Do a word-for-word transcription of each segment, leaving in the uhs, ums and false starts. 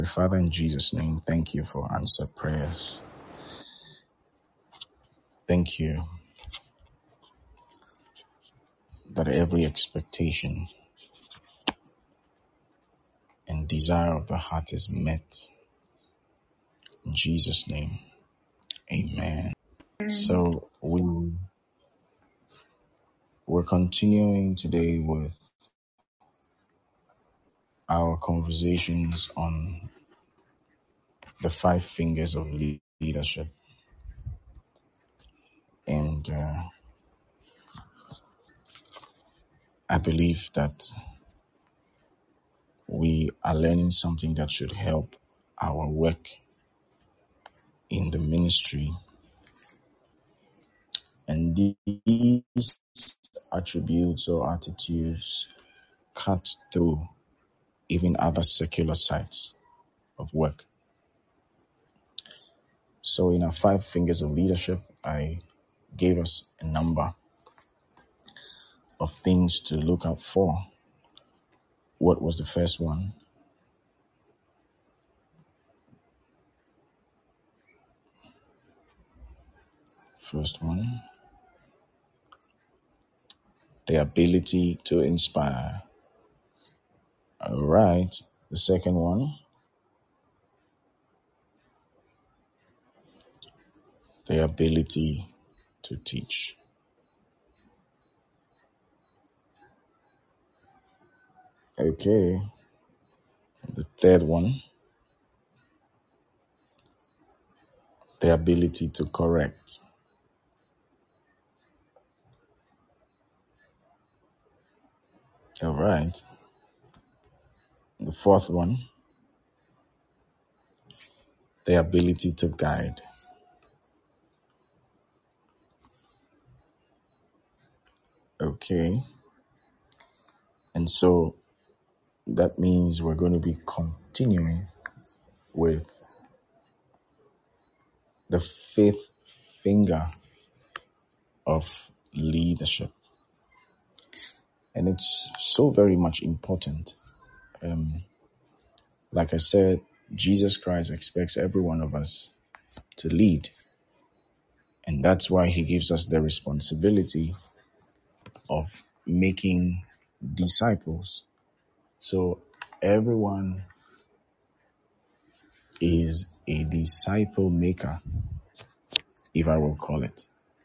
Father, in Jesus' name, thank you for answered prayers. Thank you that every expectation and desire of the heart is met. In Jesus' name, amen. So we, we're continuing today with our conversations on the five fingers of le- leadership. And uh, I believe that we are learning something that should help our work in the ministry. And these attributes or attitudes cut through even other secular sides of work. So in our five fingers of leadership, I gave us a number of things to look out for. What was the first one? First one, the ability to inspire. All right. The second one, the ability to teach. Okay. The third one, the ability to correct. All right. The fourth one, the ability to guide. Okay. And so that means we're going to be continuing with the fifth finger of leadership. And it's so very much important. Um, like I said, Jesus Christ expects every one of us to lead. And that's why he gives us the responsibility of making disciples. So everyone is a disciple maker, if I will call it.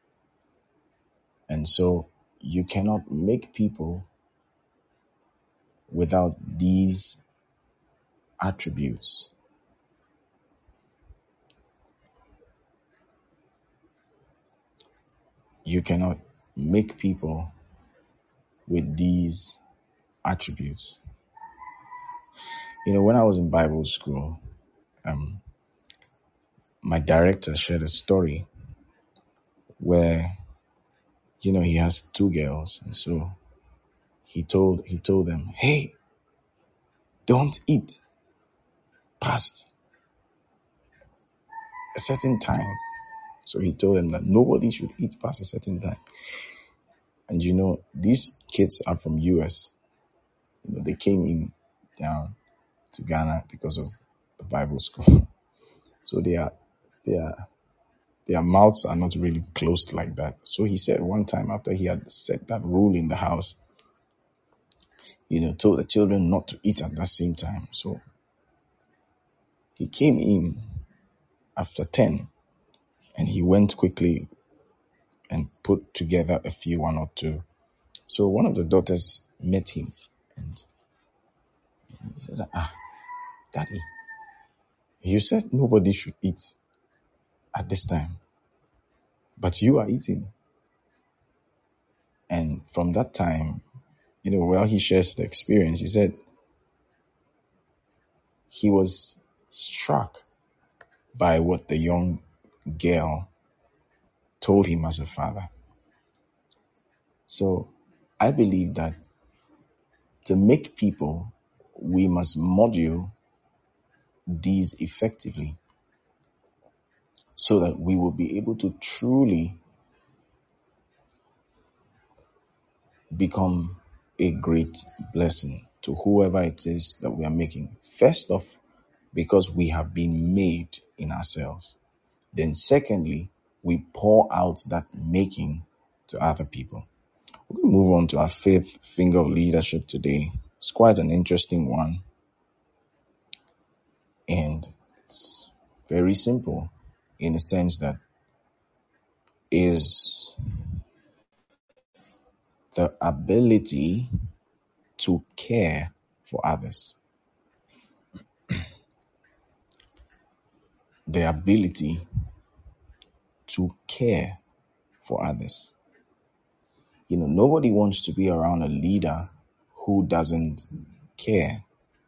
And so you cannot make people without these attributes. You cannot make people with these attributes. You know, when I was in Bible school, um, my director shared a story where, you know, he has two girls. And so he told, he told them, hey, don't eat past a certain time. So he told them that nobody should eat past a certain time. And you know, these kids are from U S. You know, they came in down to Ghana because of the Bible school. So they are, they are, their mouths are not really closed like that. So he said one time after he had set that rule in the house, you know, told the children not to eat at that same time. So he came in after ten and he went quickly and put together a few, one or two. So one of the daughters met him and he said, ah, Daddy, you said nobody should eat at this time, but you are eating. And from that time, you know, while he shares the experience, he said he was struck by what the young girl told him as a father. So I believe that to make people, we must module these effectively so that we will be able to truly become a great blessing to whoever it is that we are making. First off, because we have been made in ourselves. Then secondly, we pour out that making to other people. We're going to move on to our fifth finger of leadership today. It's quite an interesting one, and it's very simple in the sense that is the ability to care for others. The ability to care for others. You know, nobody wants to be around a leader who doesn't care.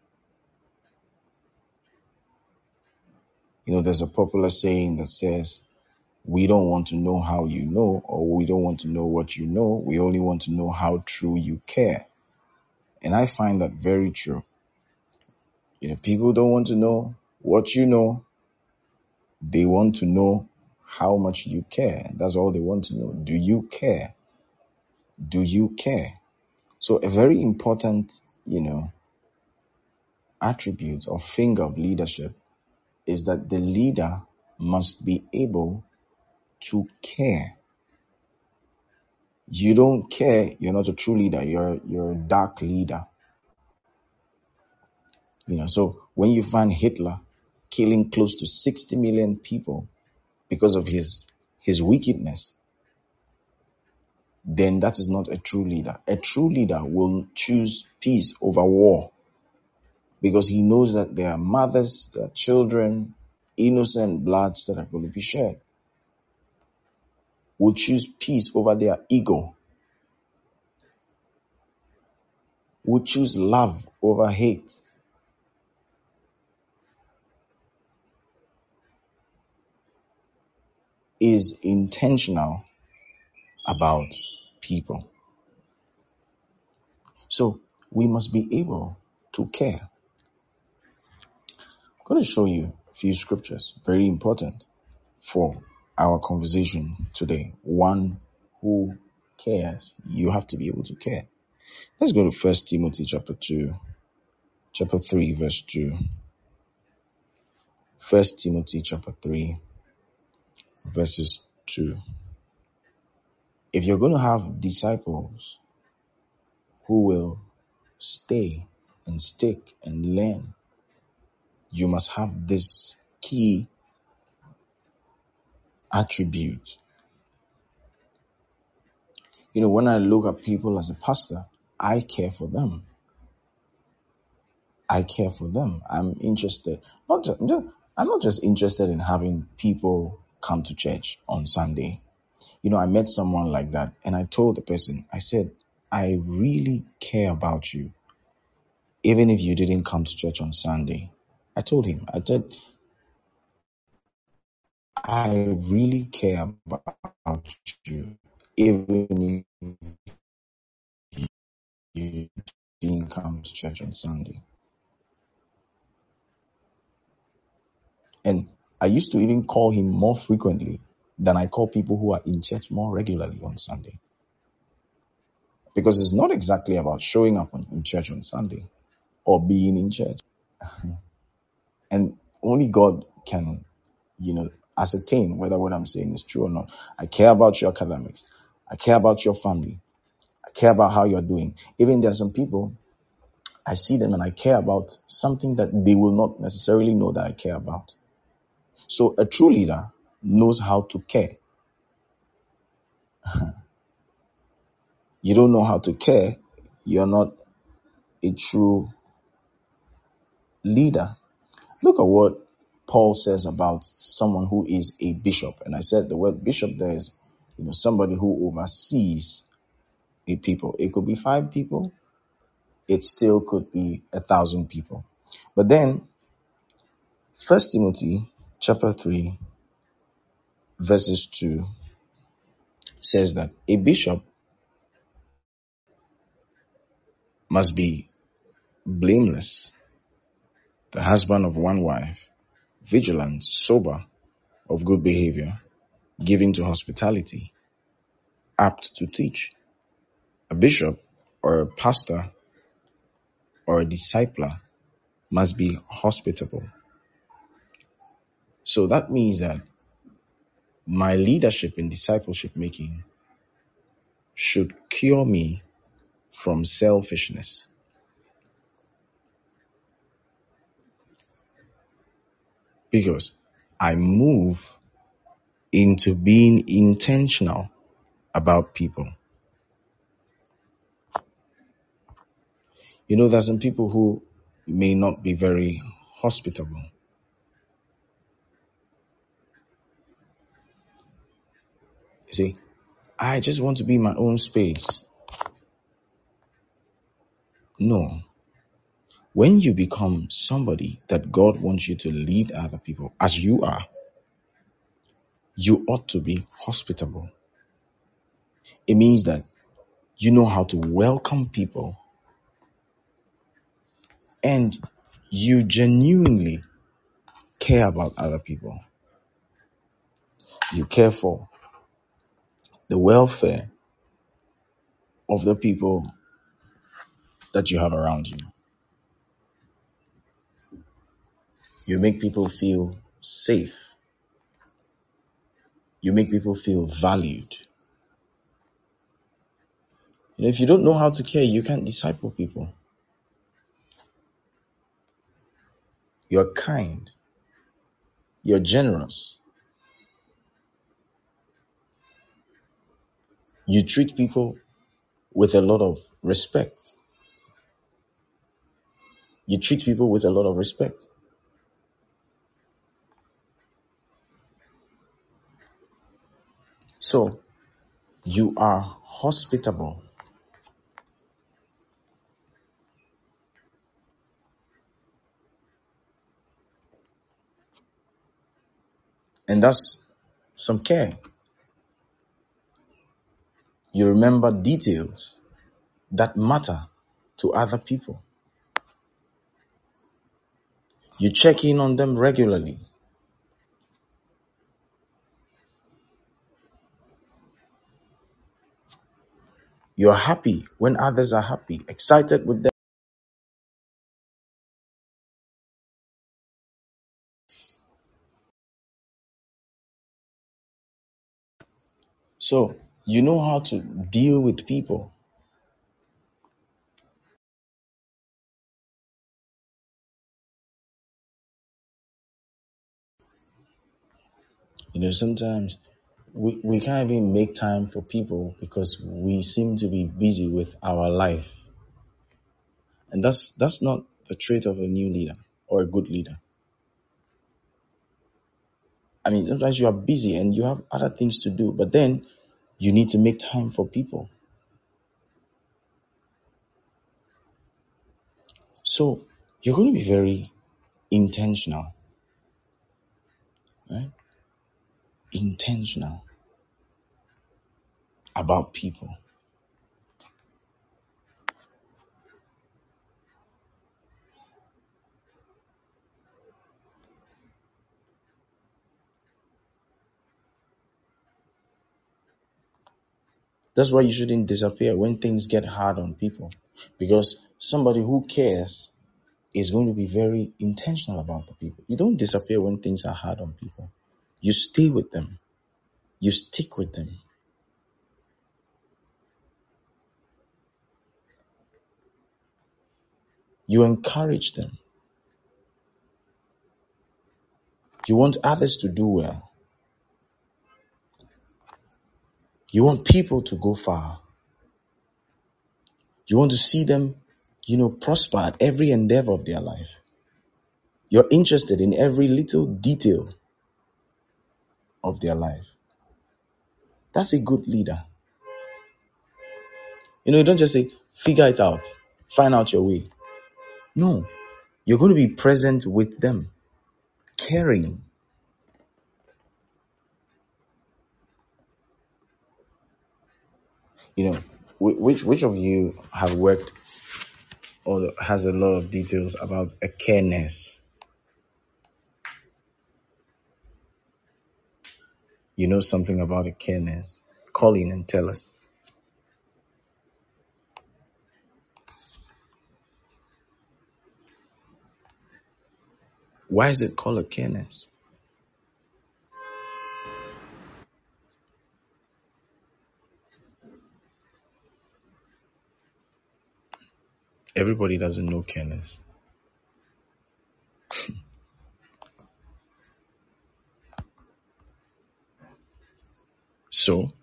You know, there's a popular saying that says, we don't want to know how you know, or we don't want to know what you know. We only want to know how true you care. And I find that very true. You know, people don't want to know what you know. They want to know how much you care. That's all they want to know. Do you care? Do you care? So a very important, you know, attribute or finger of leadership is that the leader must be able to care. You don't care, you're not a true leader. You're you're a dark leader. You know, so when you find Hitler killing close to sixty million people because of his his wickedness, then that is not a true leader. A true leader will choose peace over war because he knows that there are mothers, there are children, innocent bloods that are going to be shed. Will choose peace over their ego. Will choose love over hate. Is intentional about people. So we must be able to care. I'm going to show you a few scriptures, very important for our conversation today. One who cares, you have to be able to care. Let's go to First Timothy chapter two, chapter three, verse two. First Timothy chapter three, verses two. If you're going to have disciples who will stay and stick and learn, you must have this key attribute. You know, when I look at people as a pastor, I care for them. I care for them. I'm interested. Not just, I'm not just interested in having people come to church on Sunday. You know, I met someone like that and I told the person, I said, I really care about you. Even if you didn't come to church on Sunday. I told him, I said, I really care about you. Even if you didn't come to church on Sunday. And I used to even call him more frequently than I call people who are in church more regularly on Sunday. Because it's not exactly about showing up on, in church on Sunday or being in church. And only God can, you know, ascertain whether what I'm saying is true or not. I care about your academics. I care about your family. I care about how you're doing. Even there are some people, I see them and I care about something that they will not necessarily know that I care about. So a true leader knows how to care. You don't know how to care, you're not a true leader. Look at what Paul says about someone who is a bishop. And I said the word bishop there is, you know, somebody who oversees a people. It could be five people. It still could be a thousand people. But then First Timothy chapter three, verses two says that a bishop must be blameless, the husband of one wife, vigilant, sober, of good behavior, given to hospitality, apt to teach. A bishop or a pastor or a discipler must be hospitable. So that means that my leadership in discipleship making should cure me from selfishness, because I move into being intentional about people. You know, there's some people who may not be very hospitable. You see, I just want to be in my own space. No. When you become somebody that God wants you to lead other people, as you are, you ought to be hospitable. It means that you know how to welcome people, and you genuinely care about other people. You care for the welfare of the people that you have around you. You make people feel safe. You make people feel valued. And if you don't know how to care, you can't disciple people. You're kind. You're generous. You treat people with a lot of respect. You treat people with a lot of respect. So you are hospitable. And that's some care. You remember details that matter to other people. You check in on them regularly. You're happy when others are happy, excited with them. So you know how to deal with people. You know, sometimes we, we can't even make time for people because we seem to be busy with our life. And that's that's not the trait of a new leader or a good leader. I mean, sometimes you are busy and you have other things to do, but then you need to make time for people. So you're going to be very intentional, right? Intentional about people. That's why you shouldn't disappear when things get hard on people, because somebody who cares is going to be very intentional about the people. You don't disappear when things are hard on people. You stay with them. You stick with them. You encourage them. You want others to do well. You want people to go far. You want to see them, you know, prosper at every endeavor of their life. You're interested in every little detail of their life. That's a good leader. You know, don't just say, figure it out, find out your way. No, you're going to be present with them, caring. You know, which which of you have worked or has a lot of details about a careness? You know something about a careness? Call in and tell us. Why is it called a careness? everybody doesn't know careness. So,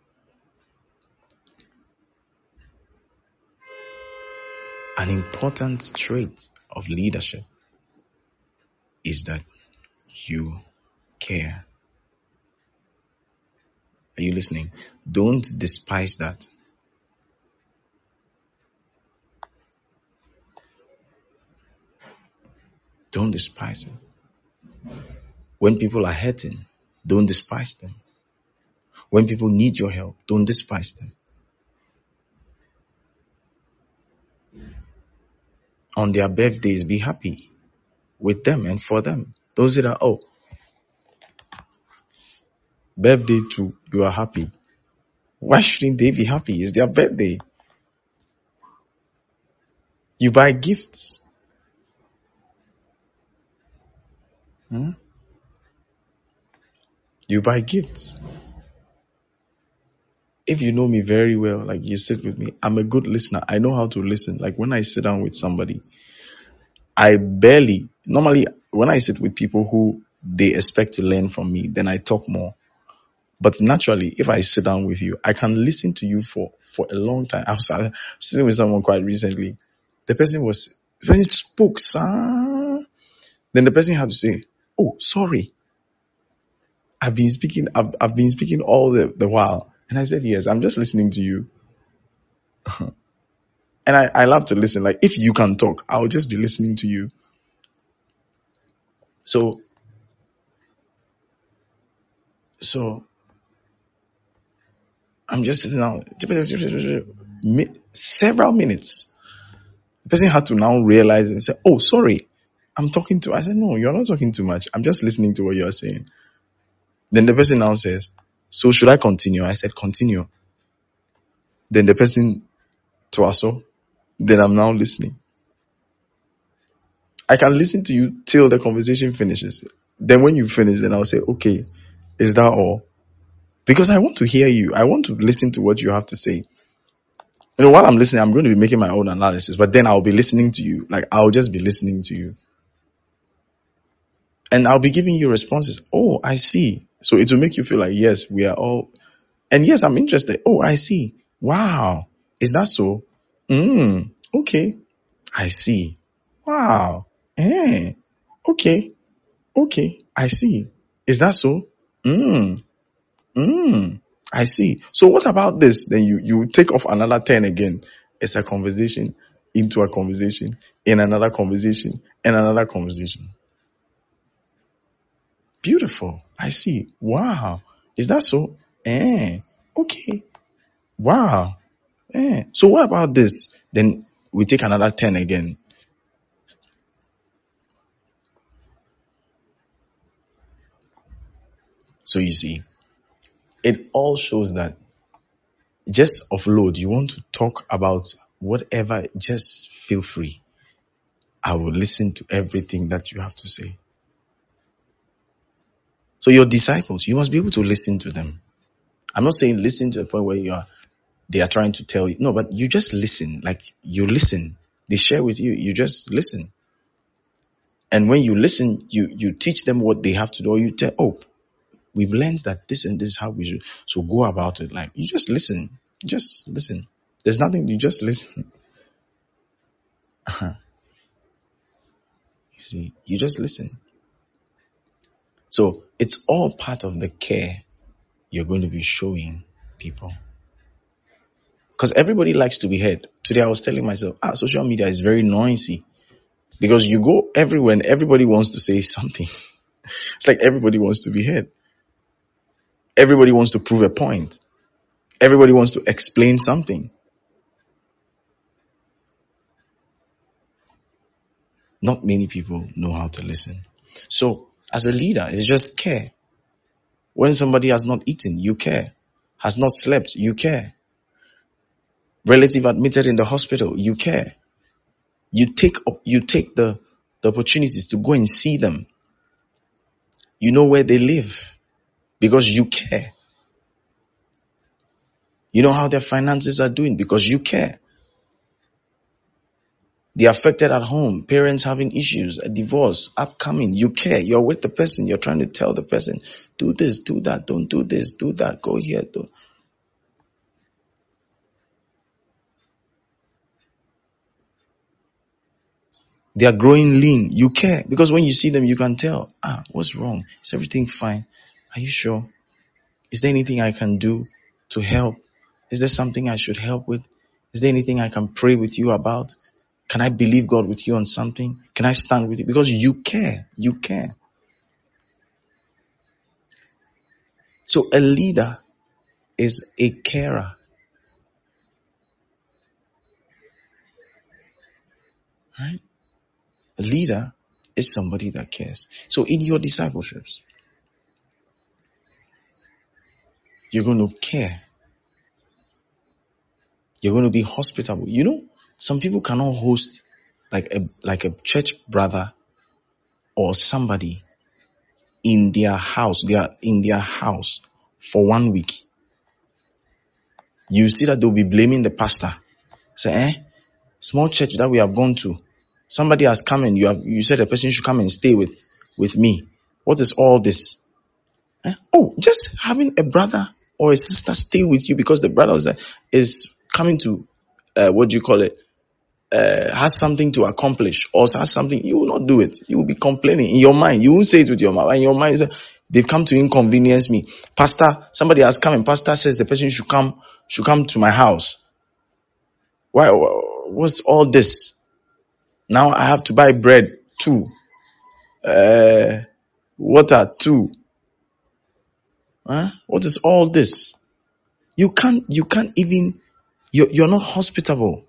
an important trait of leadership is that you care. Are you listening? Don't despise that. Don't despise it. When people are hurting, don't despise them. When people need your help, don't despise them. On their birthdays, be happy with them and for them. Don't say that, oh, birthday too, you are happy. Why shouldn't they be happy? It's their birthday. You buy gifts. Hmm? You buy gifts. If you know me very well, like you sit with me, I'm a good listener. I know how to listen. Like when I sit down with somebody, I barely, normally when I sit with people who they expect to learn from me, then I talk more. But naturally, if I sit down with you, I can listen to you for, for a long time. I was uh, sitting with someone quite recently. The person was, the person spoke, sir. Then the person had to say, oh, sorry. I've been speaking, I've, I've been speaking all the, the while. And I said, yes, I'm just listening to you. And I, I love to listen. Like if you can talk, I'll just be listening to you. So, so I'm just sitting down, several minutes. The person had to now realize and say, oh, sorry, I'm talking to, I said, no, you're not talking too much. I'm just listening to what you're saying. Then the person now says, so should I continue? I said, continue. Then the person to also, then I'm now listening. I can listen to you till the conversation finishes. Then when you finish, then I'll say, okay, is that all? Because I want to hear you. I want to listen to what you have to say. You know, while I'm listening, I'm going to be making my own analysis, but then I'll be listening to you. Like, I'll just be listening to you. And I'll be giving you responses. Oh, I see. So it will make you feel like, yes, we are all, and yes, I'm interested. Oh, I see. Wow. Is that so? Mm, okay. I see. Wow. Eh. Okay. Okay. I see. Is that so? Mm. Mm. I see. So what about this? Then you, you take off another ten again. It's a conversation into a conversation in another conversation and another conversation. Beautiful. I see. Wow. Is that so? Eh. Okay. Wow. Eh. So what about this? Then we take another ten again. So you see, it all shows that just offload. You want to talk about whatever, just feel free. I will listen to everything that you have to say. So your disciples, you must be able to listen to them. I'm not saying listen to the point where you are, they are trying to tell you. No, but you just listen. Like you listen. They share with you. You just listen. And when you listen, you, you teach them what they have to do. Or you tell, oh, we've learned that this and this is how we should. So go about it. Like you just listen. Just listen. There's nothing. You just listen. Uh-huh. You see, you just listen. So it's all part of the care you're going to be showing people. Because everybody likes to be heard. Today I was telling myself, ah, social media is very noisy. Because you go everywhere and everybody wants to say something. It's like everybody wants to be heard. Everybody wants to prove a point. Everybody wants to explain something. Not many people know how to listen. So as a leader, it's just care. When somebody has not eaten, you care. Has not slept, you care. Relative admitted in the hospital, you care. You take you take the, the opportunities to go and see them. You know where they live because you care. You know how their finances are doing because you care. The affected at home, parents having issues, a divorce, upcoming. You care. You're with the person. You're trying to tell the person, do this, do that, don't do this, do that, go here. Do. They are growing lean. You care. Because when you see them, you can tell, ah, what's wrong? Is everything fine? Are you sure? Is there anything I can do to help? Is there something I should help with? Is there anything I can pray with you about? Can I believe God with you on something? Can I stand with you? Because you care. You care. So a leader is a carer. Right? A leader is somebody that cares. So in your discipleships, you're going to care. You're going to be hospitable. You know, some people cannot host like a like a church brother or somebody in their house. They are in their house for one week. You see that they'll be blaming the pastor. Say, eh, small church that we have gone to. Somebody has come and you have you said the person should come and stay with with me. What is all this? Eh? Oh, just having a brother or a sister stay with you because the brother is, is coming to uh, what do you call it? Uh, has something to accomplish or has something, you will not do it. You will be complaining in your mind. You won't say it with your mouth. In your mind, you say, they've come to inconvenience me. Pastor, somebody has come and pastor says the person should come should come to my house. Why? What's all this? Now I have to buy bread too, uh, water too. Huh? What is all this? You can't. You can't even. You're, you're not hospitable.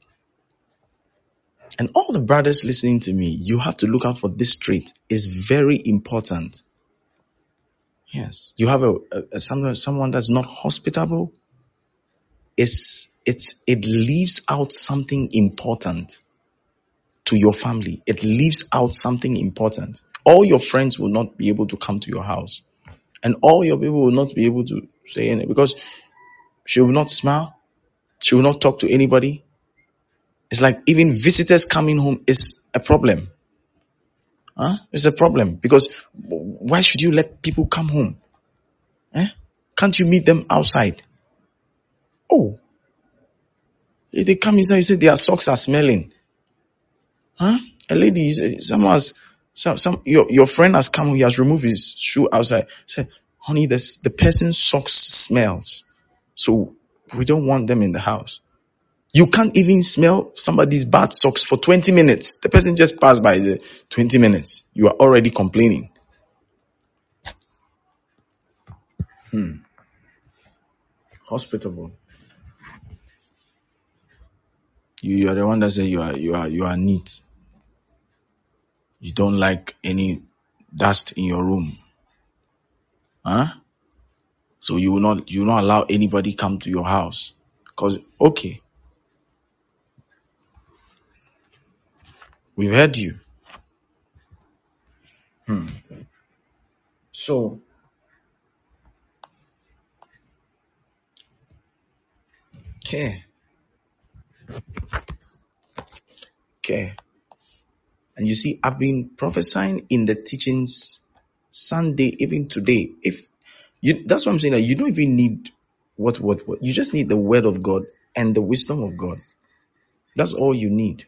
And all the brothers listening to me, you have to look out for this trait. It's very important. Yes, you have a, a, a someone someone that's not hospitable. It's it's it leaves out something important to your family. It leaves out something important. All your friends will not be able to come to your house. And all your people will not be able to say anything because she will not smile. She will not talk to anybody. It's like even visitors coming home is a problem. Huh? It's a problem because why should you let people come home? Eh? Can't you meet them outside? Oh, if they come inside, you say their socks are smelling. Huh? A lady, someone has, some, some, your, your friend has come, he has removed his shoe outside. Say, honey, this, the person's socks smells. So we don't want them in the house. You can't even smell somebody's bad socks for twenty minutes. The person just passed by the twenty minutes. You are already complaining. Hmm. Hospitable. You, you are the one that said you are, you are, you are neat. You don't like any dust in your room. Huh? So you will not, you will not allow anybody come to your house. Cause, okay. We've heard you. Hmm. So, care. Care. And you see, I've been prophesying in the teachings Sunday, even today. If you, that's what I'm saying, that you don't even need what, what, what. You just need the word of God and the wisdom of God. That's all you need.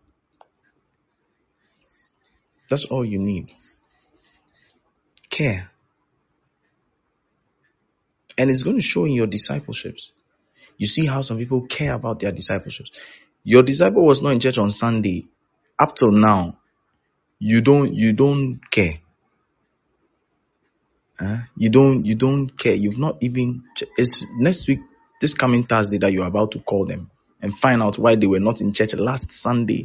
That's all you need. Care. And it's going to show in your discipleships. You see how some people care about their discipleships. Your disciple was not in church on Sunday. Up till now, you don't, you don't care. Uh, you don't, you don't care. You've not even, it's next week, this coming Thursday that you're about to call them and find out why they were not in church last Sunday.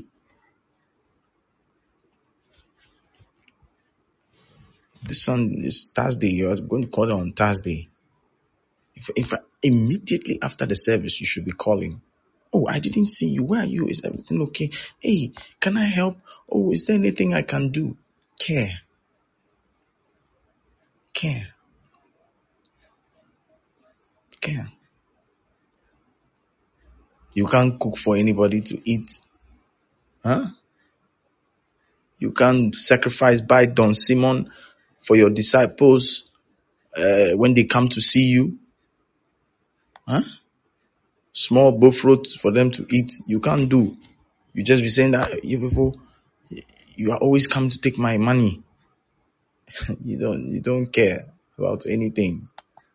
This Sunday, this Thursday, you're going to call them on Thursday. If, if immediately after the service, you should be calling. Oh, I didn't see you. Where are you? Is everything okay? Hey, can I help? Oh, is there anything I can do? Care. Care. Care. You can't cook for anybody to eat. Huh? You can't sacrifice by Don Simon for your disciples uh, when they come to see you. Huh? Small buffaloes for them to eat. You can't do. You just be saying that you people, you are always coming to take my money. you don't, you don't care about anything.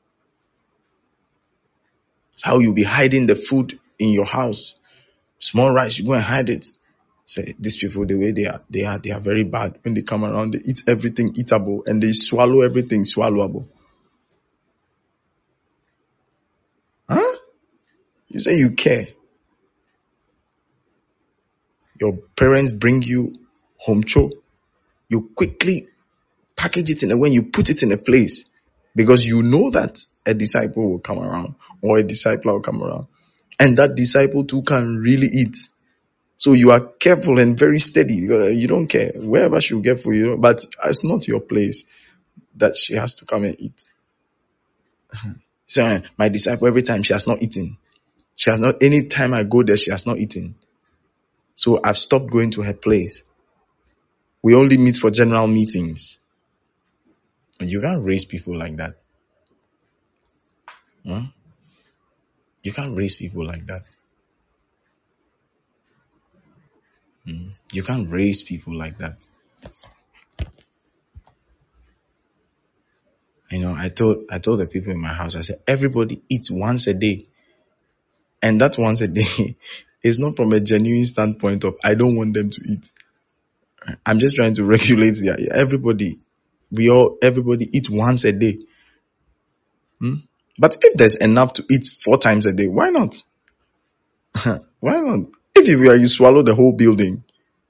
It's how you be hiding the food in your house. Small rice, you go and hide it. Say these people, the way they are, they are, they are very bad. When they come around, they eat everything eatable and they swallow everything swallowable. Huh? You say you care. Your parents bring you home cho. You quickly package it in a way, you put it in a place because you know that a disciple will come around or a disciple will come around and that disciple too can really eat. So you are careful and very steady because you don't care wherever she'll get for you, but it's not your place that she has to come and eat. So my disciple, every time she has not eaten, she has not, any time I go there, she has not eaten. So I've stopped going to her place. We only meet for general meetings. And you can't raise people like that. Huh? You can't raise people like that. Hmm. You can't raise people like that. You know, I told I told the people in my house, I said, everybody eats once a day. And that once a day is not from a genuine standpoint of I don't want them to eat. I'm just trying to regulate their everybody. We all everybody eat once a day. Hmm? But if there's enough to eat four times a day, why not? Why not? If you you swallow the whole building,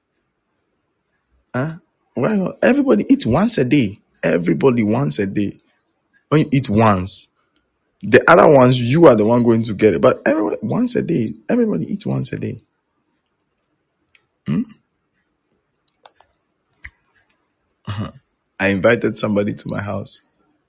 huh? Why not? Everybody eat once a day. Everybody once a day. When you eat once, the other ones you are the one going to get it. But everybody once a day. Everybody eats once a day. Hmm? I invited somebody to my house,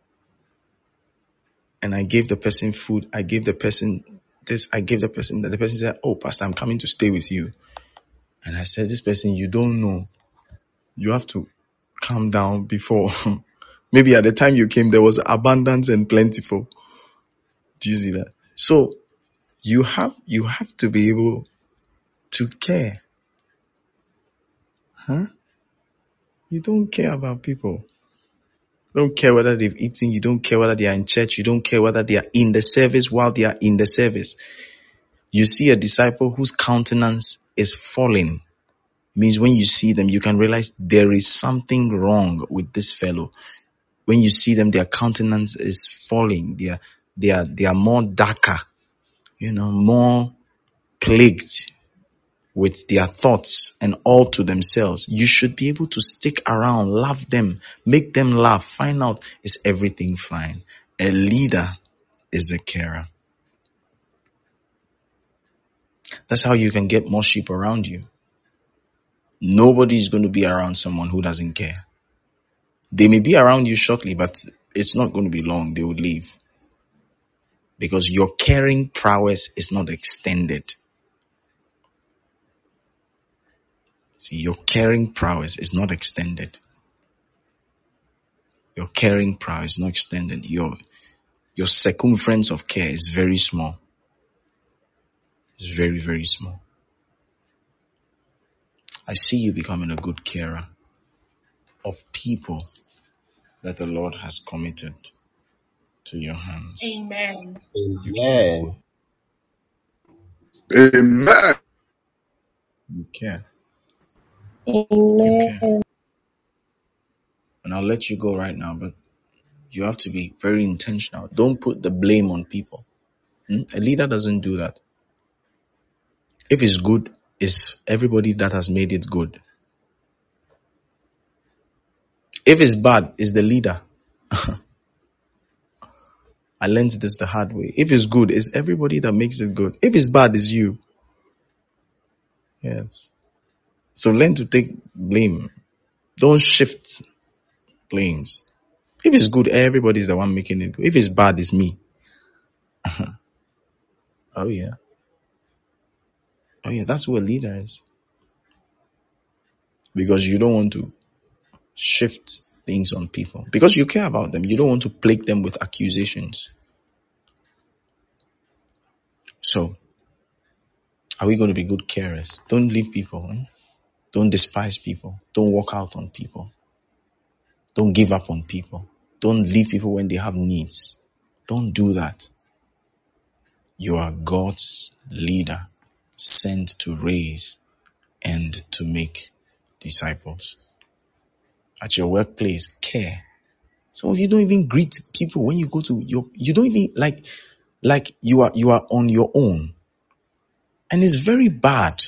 and I gave the person food. I gave the person this. I gave the person that. The person said, "Oh, Pastor, I'm coming to stay with you." And I said, "This person, you don't know. You have to calm down before." Maybe at the time you came, there was abundance and plentiful. Do you see that? So you have you have to be able to care. Huh? You don't care about people. You don't care whether they've eaten. You don't care whether they are in church. You don't care whether they are in the service while they are in the service. You see a disciple whose countenance is falling. Means when you see them, you can realize there is something wrong with this fellow. When you see them, their countenance is falling. They are, they are, they are more darker, you know, more plagued with their thoughts and all to themselves. You should be able to stick around, love them, make them laugh, find out, is everything fine? A leader is a carer. That's how you can get more sheep around you. Nobody is going to be around someone who doesn't care. They may be around you shortly, but it's not going to be long. They will leave. Because your caring prowess is not extended. See, your caring prowess is not extended. Your caring prowess is not extended. Your, your circumference of care is very small. It's very, very small. I see you becoming a good carer of people that the Lord has committed to your hands. Amen. Amen. Amen. You care. You care. Amen. And I'll let you go right now, but you have to be very intentional. Don't put the blame on people. Hmm? A leader doesn't do that. If it's good, it's everybody that has made it good. If it's bad, it's the leader. I learned this the hard way. If it's good, it's everybody that makes it good. If it's bad, it's you. Yes. So learn to take blame. Don't shift blames. If it's good, everybody's the one making it good. If it's bad, it's me. Oh yeah. Oh yeah, that's who a leader is. because you don't want to shift things on people. Because you care about them. You don't want to plague them with accusations. So, are we going to be good carers? Don't leave people. Eh? Don't despise people. Don't walk out on people. Don't give up on people. Don't leave people when they have needs. Don't do that. You are God's leader, sent to raise and to make disciples. At your workplace, care. Some of you don't even greet people when you go to your, you don't even like, like you are, you are on your own. And it's very bad.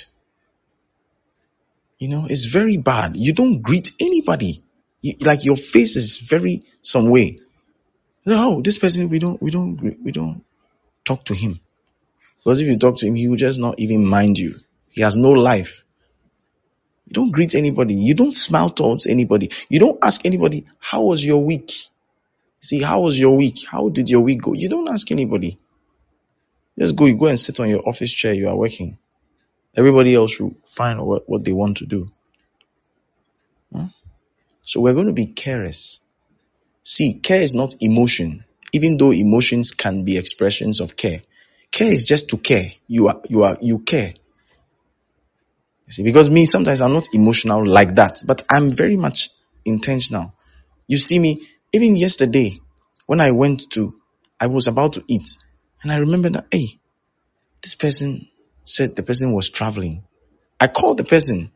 You know, it's very bad. You don't greet anybody. You, like your face is very some way. No, this person, we don't, we don't, we don't talk to him. Because if you talk to him, he will just not even mind you. He has no life. You don't greet anybody. You don't smile towards anybody. You don't ask anybody, how was your week? See, how was your week? How did your week go? You don't ask anybody. Just go, you go and sit on your office chair. You are working. Everybody else will find what, what they want to do. Huh? So we're going to be carers. See, care is not emotion. Even though emotions can be expressions of care. Care is just to care. You are, you are, you care. You see, because me, sometimes I'm not emotional like that, but I'm very much intentional. You see me, even yesterday, when I went to, I was about to eat, and I remember that, hey, this person said the person was traveling. I called the person.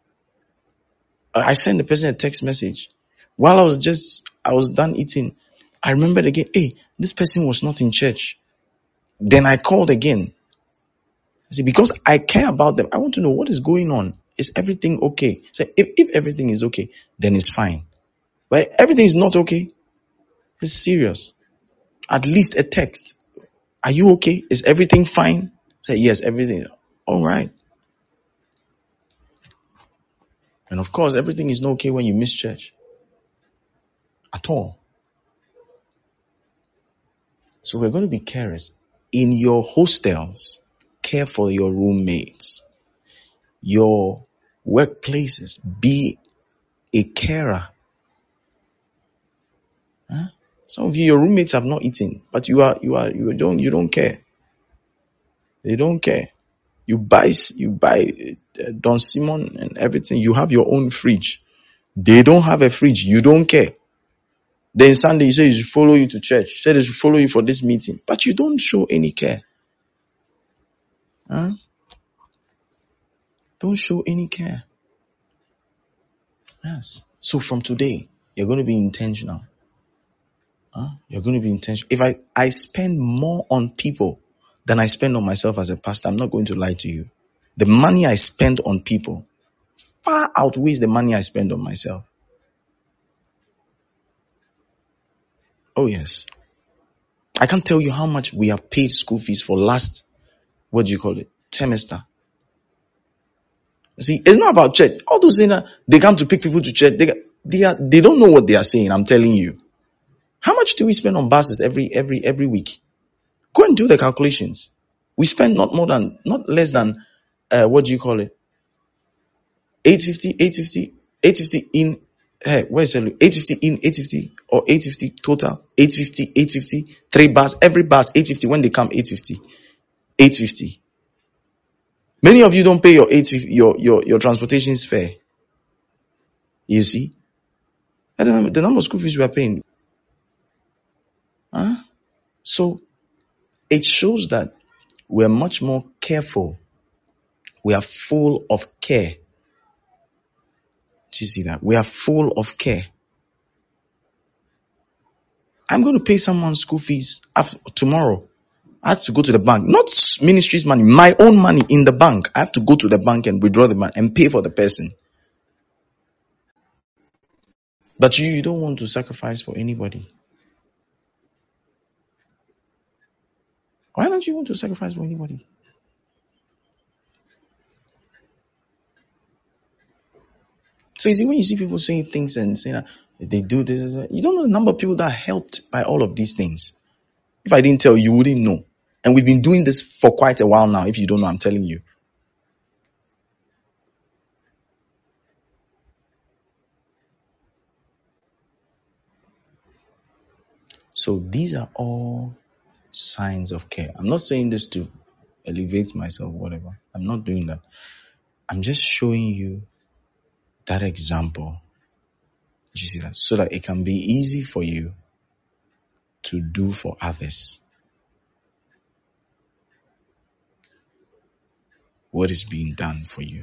I sent the person a text message. While I was just, I was done eating, I remembered again, hey, this person was not in church. Then I called again. See, because I care about them, I want to know what is going on. Is everything okay? So if, if everything is okay, then it's fine. But everything is not okay, it's serious. At least a text. Are you okay? Is everything fine? Say yes, everything. All right. And of course, everything is not okay when you miss church. At all. So we're going to be carers. In your hostels, care for your roommates. Your workplaces, be a carer. Huh? Some of you, your roommates have not eaten, but you are, you are, you don't, you don't care. They don't care. You buy, you buy uh, Don Simon and everything. You have your own fridge. They don't have a fridge. You don't care. Then Sunday you say you should follow you to church. You say they should follow you for this meeting, but you don't show any care. Huh? Don't show any care. Yes. So from today, you're going to be intentional. Huh? You're going to be intentional. If I, I spend more on people than I spend on myself as a pastor, I'm not going to lie to you. The money I spend on people far outweighs the money I spend on myself. Oh yes. I can't tell you how much we have paid school fees for last, what do you call it, trimester. See, it's not about church. All those saying that they come to pick people to church, they they are they don't know what they are saying. I'm telling you. How much do we spend on buses every every every week? Go and do the calculations. We spend not more than not less than uh, what do you call it? eight fifty, eight fifty, eight fifty in. Hey, where's it? eight fifty in, eight fifty or eight fifty total. eight fifty, eight fifty, three bus. Every bus eight fifty. When they come, eight fifty, eight fifty. Many of you don't pay your eight your your your transportation fare. You see, the number of school fees we are paying. Huh? So it shows that we're much more careful. We are full of care. Do you see that? We are full of care. I'm going to pay someone's school fees after, tomorrow. I have to go to the bank. Not ministry's money, my own money in the bank. I have to go to the bank and withdraw the money and pay for the person. But you, you don't want to sacrifice for anybody. Why don't you want to sacrifice for anybody? So you see, when you see people saying things and saying that they do this, you don't know the number of people that are helped by all of these things. If I didn't tell you, you wouldn't know. And we've been doing this for quite a while now. If you don't know, I'm telling you. So these are all signs of care. I'm not saying this to elevate myself, whatever. I'm not doing that. I'm just showing you that example. You see that? So that it can be easy for you to do for others what is being done for you.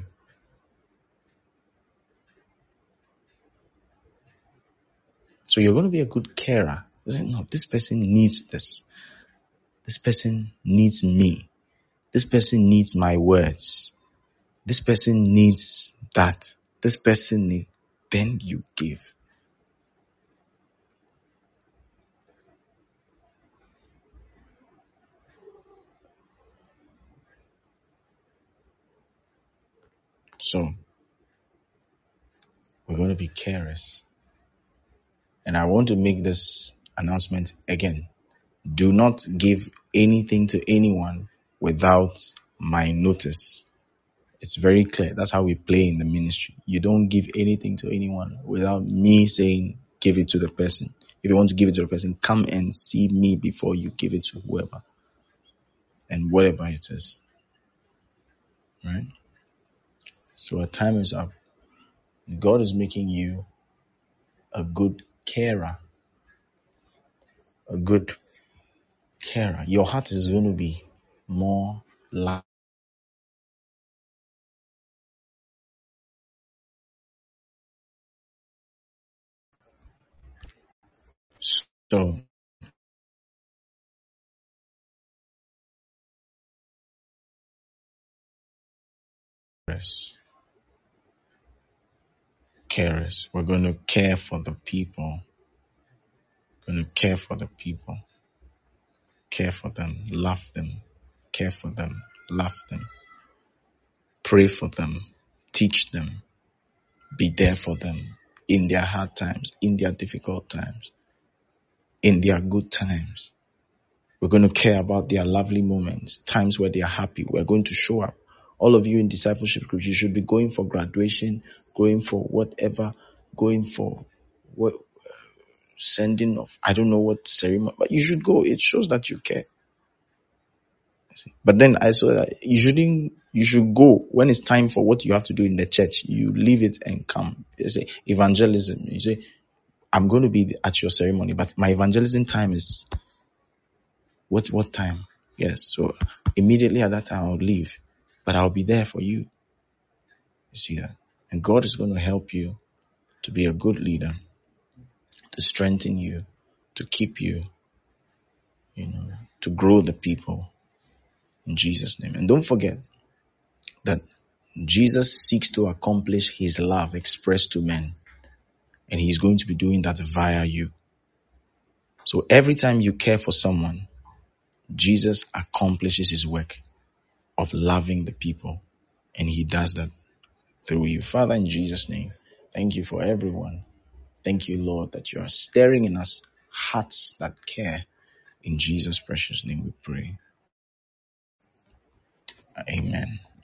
So you're going to be a good carer. No, this person needs this. This person needs me. This person needs my words. This person needs that. This person needs. Then you give. So we're going to be carers. And I want to make this announcement again. Do not give anything to anyone without my notice. It's very clear. That's how we play in the ministry. You don't give anything to anyone without me saying, give it to the person. If you want to give it to the person, come and see me before you give it to whoever and whatever it is. Right? So our time is up. God is making you a good carer. A good carer. Your heart is going to be more like. So, carers. We're going to care for the people. We're going to care for the people. Care for them. Love them. Care for them. Love them. Pray for them. Teach them. Be there for them in their hard times, in their difficult times, in their good times. We're going to care about their lovely moments, times where they are happy. We're going to show up. All of you in discipleship groups, you should be going for graduation, going for whatever, going for what, sending off. I don't know what ceremony, but you should go. It shows that you care. But then I saw that you shouldn't, you should go when it's time for what you have to do in the church. You leave it and come. You say evangelism. You say, I'm going to be at your ceremony, but my evangelism time is what, what time? Yes. So immediately at that time I'll leave, but I'll be there for you. You see that? And God is going to help you to be a good leader, to strengthen you, to keep you, you know, to grow the people in Jesus' name. And don't forget that Jesus seeks to accomplish his love expressed to men, and he's going to be doing that via you. So every time you care for someone, Jesus accomplishes his work of loving the people, and he does that through you. Father, in Jesus' name, thank you for everyone. Thank you, Lord, that you are stirring in us hearts that care. In Jesus' precious name we pray. Amen.